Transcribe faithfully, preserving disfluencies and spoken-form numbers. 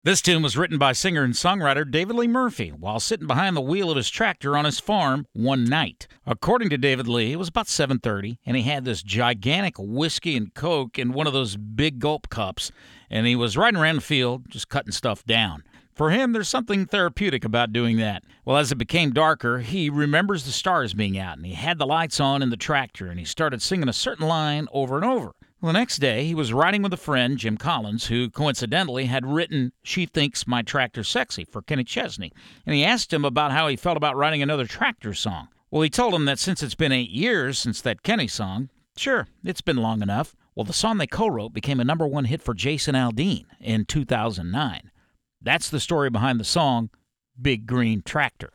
This tune was written by singer and songwriter David Lee Murphy while sitting behind the wheel of his tractor on his farm one night. According to David Lee, it was about seven thirty, and he had this gigantic whiskey and Coke in one of those big gulp cups, and he was riding around the field just cutting stuff down. For him, there's something therapeutic about doing that. Well, as it became darker, he remembers the stars being out, and he had the lights on in the tractor, and he started singing a certain line over and over. Well, the next day, he was riding with a friend, Jim Collins, who coincidentally had written She Thinks My Tractor's Sexy for Kenny Chesney, and he asked him about how he felt about writing another tractor song. Well, he told him that since it's been eight years since that Kenny song, sure, it's been long enough. Well, the song they co-wrote became a number one hit for Jason Aldean in two thousand nine. That's the story behind the song Big Green Tractor.